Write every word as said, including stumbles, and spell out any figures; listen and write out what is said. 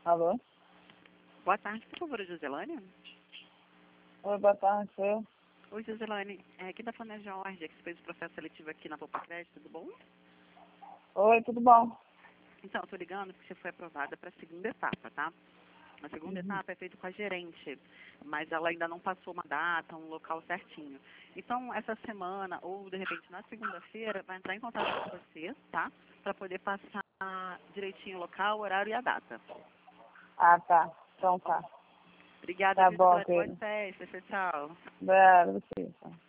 Alô? Boa tarde, por favor, Joselane. Oi, boa tarde, seu. Oi, Joselane. É, aqui da falando é a Georgia, que fez o processo seletivo aqui na Poupa Crédito, tudo bom? Oi, tudo bom? Então, eu tô ligando porque você foi aprovada para a segunda etapa, tá? A segunda Uhum. etapa é feita com a gerente, mas ela ainda não passou uma data, um local certinho. Então, essa semana, ou de repente na segunda-feira, vai entrar em contato com você, tá? Para poder passar direitinho o local, o horário e a data. Ah, tá. Então tá. Obrigada, Tá viu, bom, Joselane? Boas querido. festas, tchau, tchau. Obrigada, você.